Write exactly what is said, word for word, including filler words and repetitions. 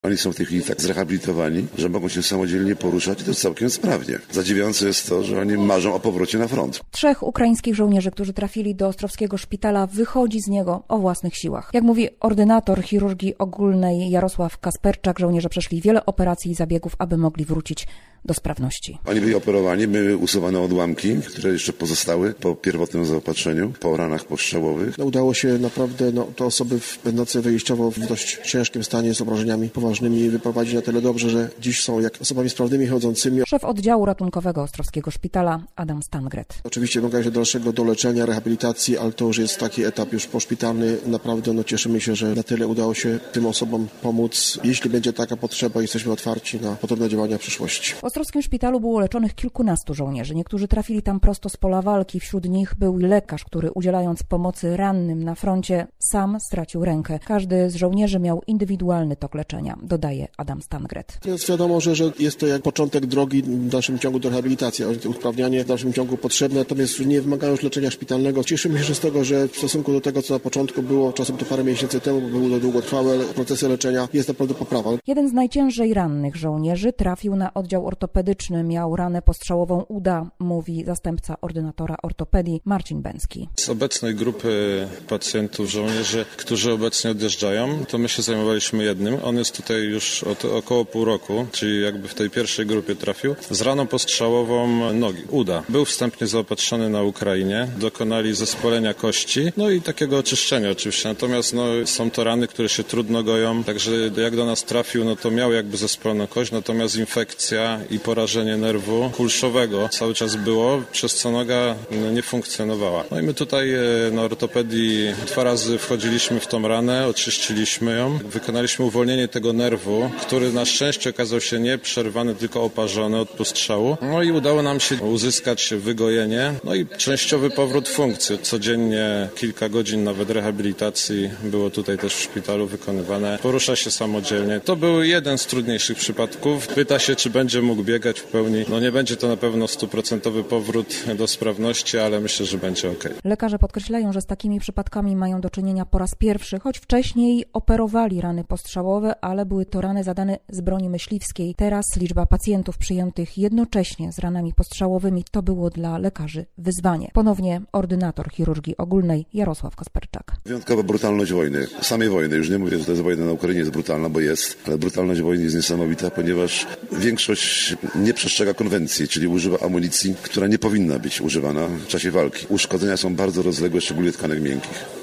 Oni są w tej chwili tak zrehabilitowani, że mogą się samodzielnie poruszać i to całkiem sprawnie. Zadziwiające jest to, że oni marzą o powrocie na front. Trzech ukraińskich żołnierzy, którzy trafili do ostrowskiego szpitala, wychodzi z niego o własnych siłach. Jak mówi ordynator chirurgii ogólnej Jarosław Kasperczak, żołnierze przeszli wiele operacji i zabiegów, aby mogli wrócić do sprawności. Oni byli operowani, były usuwane odłamki, które jeszcze pozostały po pierwotnym zaopatrzeniu, po ranach postrzałowych. No, udało się naprawdę no, te osoby będące wyjściowo w dość ciężkim stanie z obrażeniami poważnymi wyprowadzić na tyle dobrze, że dziś są jak osobami sprawnymi, chodzącymi. Szef oddziału ratunkowego Ostrowskiego Szpitala Adam Stangret. Oczywiście wymaga się dalszego doleczenia, rehabilitacji, ale to już jest taki etap już poszpitalny. Naprawdę no, cieszymy się, że na tyle udało się tym osobom pomóc. Jeśli będzie taka potrzeba, jesteśmy otwarci na podobne działania w przyszłości. W Ostrowskim Szpitalu było leczonych kilkunastu żołnierzy. Niektórzy trafili tam prosto z pola walki. Wśród nich był lekarz, który udzielając pomocy rannym na froncie sam stracił rękę. Każdy z żołnierzy miał indywidualny tok leczenia, dodaje Adam Stangret. Jest wiadomo, że, że jest to jak początek drogi w dalszym ciągu do rehabilitacji. Usprawnianie w dalszym ciągu potrzebne, natomiast nie wymagają już leczenia szpitalnego. Cieszymy się z tego, że w stosunku do tego, co na początku było, czasem to parę miesięcy temu, bo były to długotrwałe procesy leczenia, jest naprawdę poprawa. Jeden z najciężej rannych żołnierzy trafił na oddział ortopedyczny. Miał ranę postrzałową uda, mówi zastępca ordynatora ortopedii Marcin Bęcki. Z obecnej grupy pacjentów, żołnierzy, którzy obecnie odjeżdżają, to my się zajmowaliśmy jednym. On jest tutaj już od około pół roku, czyli jakby w tej pierwszej grupie trafił. Z raną postrzałową nogi, uda. Był wstępnie zaopatrzony na Ukrainie. Dokonali zespolenia kości, no i takiego oczyszczenia oczywiście. Natomiast no, są to rany, które się trudno goją, także jak do nas trafił, no to miał jakby zespoloną kość, natomiast infekcja i porażenie nerwu kulszowego cały czas było, przez co noga no, nie funkcjonowała. No i my tutaj na ortopedii dwa razy wchodziliśmy w tą ranę, oczyściliśmy ją, wykonaliśmy uwolnienie tego nerwu, który na szczęście okazał się nie przerwany, tylko oparzony od postrzału. No i udało nam się uzyskać wygojenie, no i częściowy powrót funkcji. Codziennie kilka godzin nawet rehabilitacji było tutaj też w szpitalu wykonywane. Porusza się samodzielnie. To był jeden z trudniejszych przypadków. Pyta się, czy będzie mógł biegać w pełni. No nie będzie to na pewno stuprocentowy powrót do sprawności, ale myślę, że będzie ok. Lekarze podkreślają, że z takimi przypadkami mają do czynienia po raz pierwszy, choć wcześniej operowali rany postrzałowe, ale były to rany zadane z broni myśliwskiej. Teraz liczba pacjentów przyjętych jednocześnie z ranami postrzałowymi to było dla lekarzy wyzwanie. Ponownie ordynator chirurgii ogólnej Jarosław Kasperczak. Wyjątkowa brutalność wojny, samej wojny, już nie mówię, że to jest wojna na Ukrainie, jest brutalna, bo jest, ale brutalność wojny jest niesamowita, ponieważ większość nie przestrzega konwencji, czyli używa amunicji, która nie powinna być używana w czasie walki. Uszkodzenia są bardzo rozległe, szczególnie tkanek miękkich.